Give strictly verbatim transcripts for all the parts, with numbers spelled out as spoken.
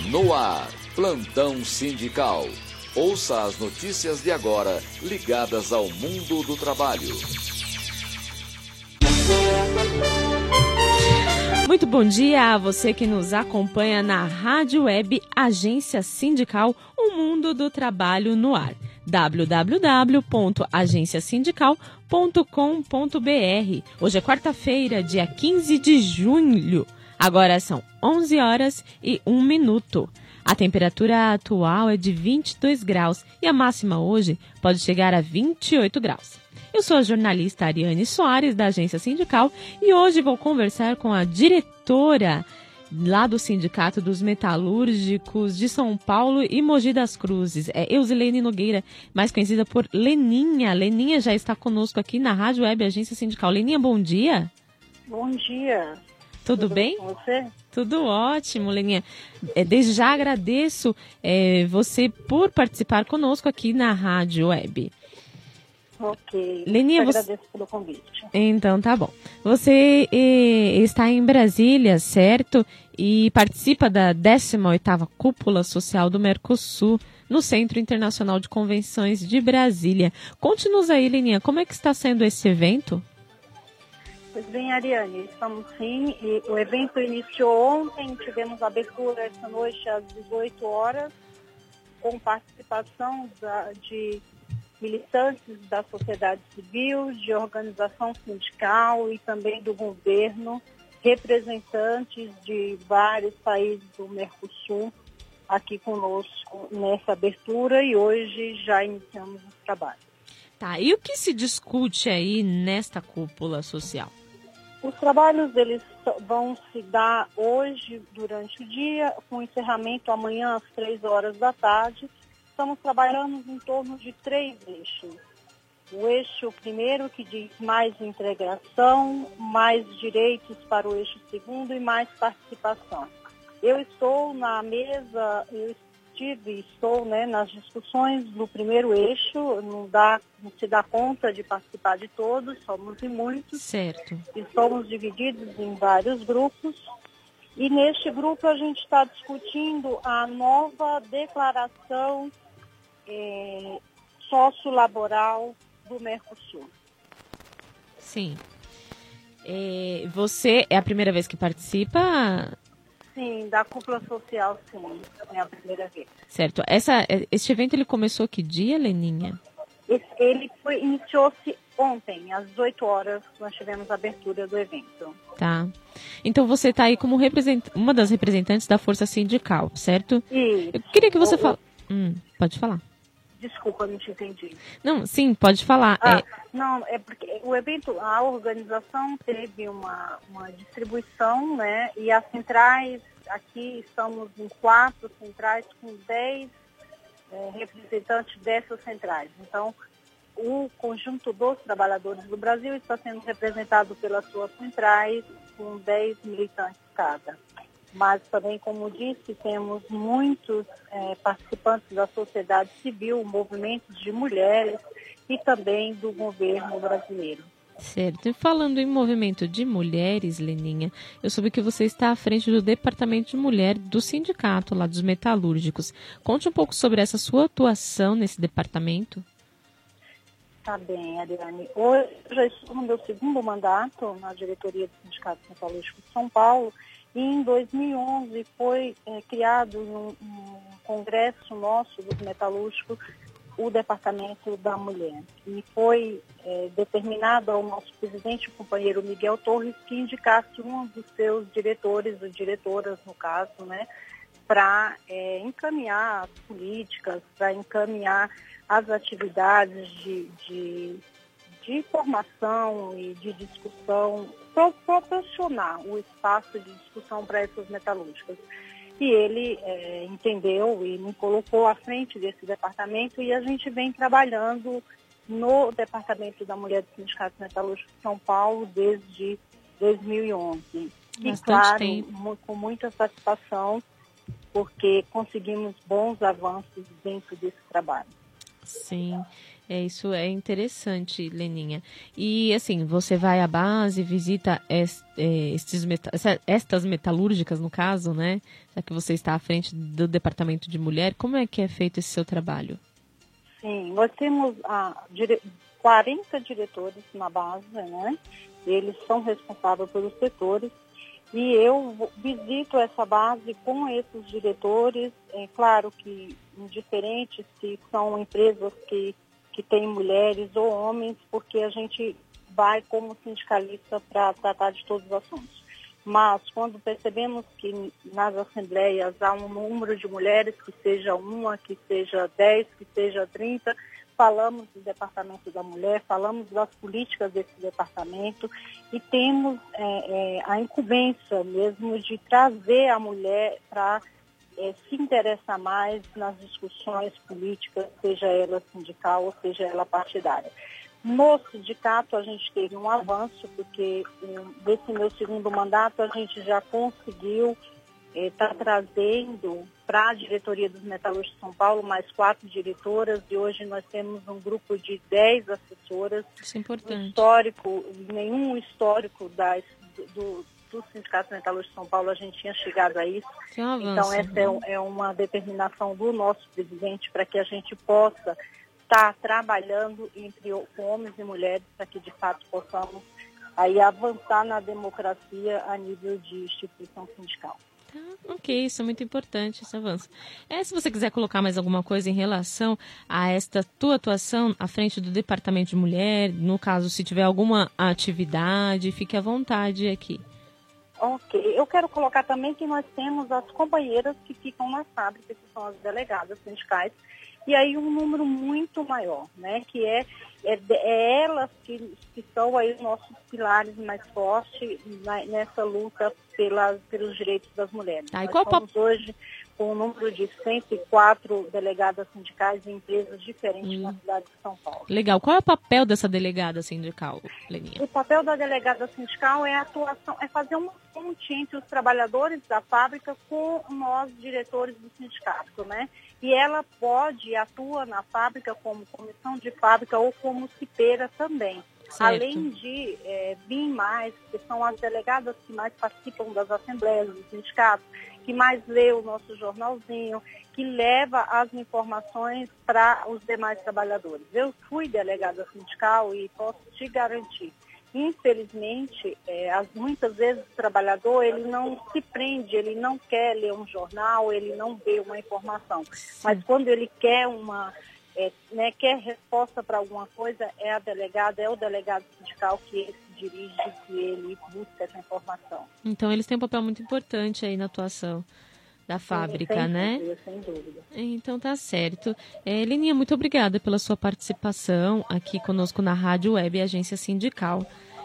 No ar, Plantão Sindical. Ouça as notícias de agora ligadas ao mundo do trabalho. Muito bom dia a você que nos acompanha na Rádio Web Agência Sindical, o mundo do trabalho no ar. w w w ponto agência sindical ponto com ponto b r. Hoje é quarta-feira, dia quinze de junho. Agora são onze horas e um minuto. A temperatura atual é de vinte e dois graus e a máxima hoje pode chegar a vinte e oito graus. Eu sou a jornalista Ariane Soares, da Agência Sindical, e hoje vou conversar com a diretora lá do Sindicato dos Metalúrgicos de São Paulo e Mogi das Cruzes. É Eusilene Nogueira, mais conhecida por Leninha. Leninha já está conosco aqui na Rádio Web Agência Sindical. Leninha, bom dia. Bom dia. Tudo, Tudo bem? Com você? Tudo ótimo, Leninha. É, desde já agradeço é, você por participar conosco aqui na Rádio Web. Ok, Leninha, eu você... agradeço pelo convite. Então, tá bom. Você eh, está em Brasília, certo? E participa da décima oitava Cúpula Social do Mercosul, no Centro Internacional de Convenções de Brasília. Conte-nos aí, Leninha, como é que está sendo esse evento? Pois bem, Ariane, estamos sim. E o evento iniciou ontem, tivemos abertura esta noite às dezoito horas, com participação da, de militantes da sociedade civil, de organização sindical e também do governo, representantes de vários países do Mercosul aqui conosco nessa abertura, e hoje já iniciamos os trabalhos. Tá, e o que se discute aí nesta cúpula social? Os trabalhos eles vão se dar hoje durante o dia, com encerramento amanhã às três horas da tarde. Estamos trabalhando em torno de três eixos. O eixo primeiro, que diz mais integração, mais direitos para o eixo segundo e mais participação. Eu estou na mesa, eu estive e estou né, nas discussões do primeiro eixo, não, dá, não se dá conta de participar de todos, somos em muitos. Certo. E somos divididos em vários grupos. E neste grupo a gente está discutindo a nova declaração É, sociolaboral do Mercosul. Sim. É, você é a primeira vez que participa? Sim, da cúpula social, sim. É a primeira vez. Certo. Essa, este evento ele começou que dia, Leninha? Esse, ele foi, iniciou-se ontem, às dezoito horas, nós tivemos a abertura do evento. Tá. Então você está aí como represent... uma das representantes da Força Sindical, certo? Isso. Eu queria que você o, falasse... Hum, pode falar. Desculpa, não te entendi. Não, sim, pode falar. Ah, é... Não, é porque o evento, a organização teve uma, uma distribuição, né? E as centrais, aqui estamos em quatro centrais com dez é, representantes dessas centrais. Então, o conjunto dos trabalhadores do Brasil está sendo representado pelas suas centrais com dez militantes cada. Mas também, como disse, temos muitos é, participantes da sociedade civil, movimentos de mulheres e também do governo brasileiro. Certo. E falando em movimento de mulheres, Leninha, eu soube que você está à frente do Departamento de Mulher do Sindicato lá dos Metalúrgicos. Conte um pouco sobre essa sua atuação nesse departamento. Tá bem, Ariane. Hoje eu já estou no meu segundo mandato na diretoria do Sindicato Metalúrgico de São Paulo. E em dois mil e onze foi é, criado um, um congresso nosso dos metalúrgicos, o Departamento da Mulher. E foi é, determinado ao nosso presidente, o companheiro Miguel Torres, que indicasse um dos seus diretores, ou diretoras no caso, né, para é, encaminhar as políticas, para encaminhar as atividades de, de, de formação e de discussão, proporcionar o espaço de discussão para essas metalúrgicas. E ele é, entendeu e me colocou à frente desse departamento, e a gente vem trabalhando no Departamento da Mulher do Sindicato Metalúrgico de São Paulo desde dois mil e onze. E claro, mu- com muita satisfação, porque conseguimos bons avanços dentro desse trabalho. Sim. É, isso é interessante, Leninha. E, assim, você vai à base, visita est, é, estes meta, estas metalúrgicas, no caso, né? Já que você está à frente do Departamento de Mulher, como é que é feito esse seu trabalho? Sim, nós temos ah, dire... quarenta diretores na base, né? Eles são responsáveis pelos setores. E eu visito essa base com esses diretores. É claro que indiferente se são empresas que que tem mulheres ou homens, porque a gente vai como sindicalista para tratar de todos os assuntos. Mas quando percebemos que nas assembleias há um número de mulheres, que seja uma, que seja dez, que seja trinta, falamos do Departamento da Mulher, falamos das políticas desse departamento e temos é, é, a incumbência mesmo de trazer a mulher para É, se interessa mais nas discussões políticas, seja ela sindical ou seja ela partidária. No sindicato a gente teve um avanço, porque um, desse meu segundo mandato a gente já conseguiu estar é, tá trazendo para a diretoria dos metalúrgicos de São Paulo mais quatro diretoras, e hoje nós temos um grupo de dez assessoras. Isso é importante. Histórico, nenhum histórico das, do, do Sindicato Metalúrgico de São Paulo a gente tinha chegado a isso. É um avanço, então essa né? é, é uma determinação do nosso presidente para que a gente possa estar trabalhando entre homens e mulheres para que de fato possamos aí avançar na democracia a nível de instituição sindical. Tá, ok, isso é muito importante, esse avanço. É, se você quiser colocar mais alguma coisa em relação a esta tua atuação à frente do Departamento de Mulher, no caso, se tiver alguma atividade, fique à vontade aqui. Ok, eu quero colocar também que nós temos as companheiras que ficam na fábrica, que são as delegadas sindicais, e aí um número muito maior, né, que é, é, é elas que, que são aí os nossos pilares mais fortes na, nessa luta pelas, pelos direitos das mulheres. Ah, e nós qual estamos pap... hoje com um número de cento e quatro delegadas sindicais em empresas diferentes hum. na cidade de São Paulo. Legal. Qual é o papel dessa delegada sindical, Leninha? O papel da delegada sindical é a atuação, é fazer uma ponte entre os trabalhadores da fábrica com nós, diretores do sindicato, né? E ela pode, atua na fábrica como comissão de fábrica ou como cipeira também. Certo. Além de é, B I M mais, que são as delegadas que mais participam das assembleias do sindicato, que mais lê o nosso jornalzinho, que leva as informações para os demais trabalhadores. Eu fui delegada sindical e posso te garantir, infelizmente, é, as, muitas vezes o trabalhador ele não se prende, ele não quer ler um jornal, ele não vê uma informação. Sim. Mas quando ele quer uma... É, né, quer resposta para alguma coisa, é a delegada, é o delegado sindical que ele se dirige, que ele busca essa informação. Então eles têm um papel muito importante aí na atuação da fábrica, Sim, sem né? Dúvida, sem dúvida. Então tá certo. É, Leninha, muito obrigada pela sua participação aqui conosco na Rádio Web Agência Sindical.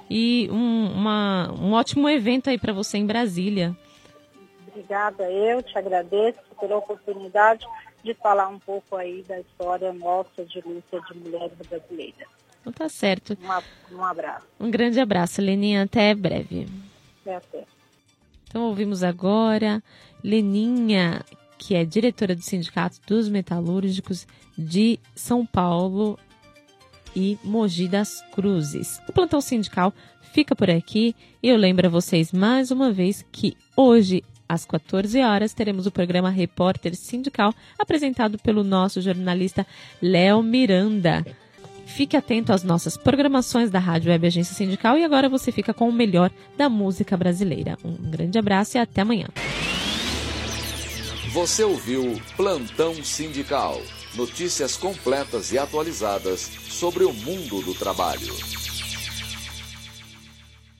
E um, uma, um ótimo evento aí para você em Brasília. Obrigada, eu te agradeço pela oportunidade de falar um pouco aí da história nossa de luta de mulheres brasileiras. Então tá certo. Um, um abraço. Um grande abraço, Leninha. Até breve. Até. Então ouvimos agora Leninha, que é diretora do Sindicato dos Metalúrgicos de São Paulo e Mogi das Cruzes. O Plantão Sindical fica por aqui e eu lembro a vocês mais uma vez que hoje, às quatorze horas, teremos o programa Repórter Sindical, apresentado pelo nosso jornalista Léo Miranda. Fique atento às nossas programações da Rádio Web Agência Sindical e agora você fica com o melhor da música brasileira. Um grande abraço e até amanhã. Você ouviu Plantão Sindical. Notícias completas e atualizadas sobre o mundo do trabalho.